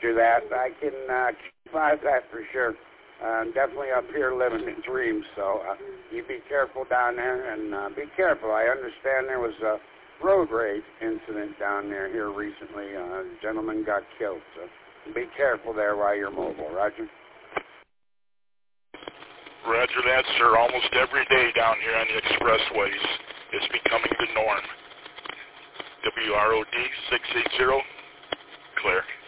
Roger that. I can clarify that for sure. Definitely up here living in dreams, so you be careful down there, and be careful. I understand there was a road rage incident down there here recently. A gentleman got killed, so be careful there while you're mobile. Roger? Roger that, sir. Almost every day down here on the expressways, it's becoming the norm. WROD 680, clear.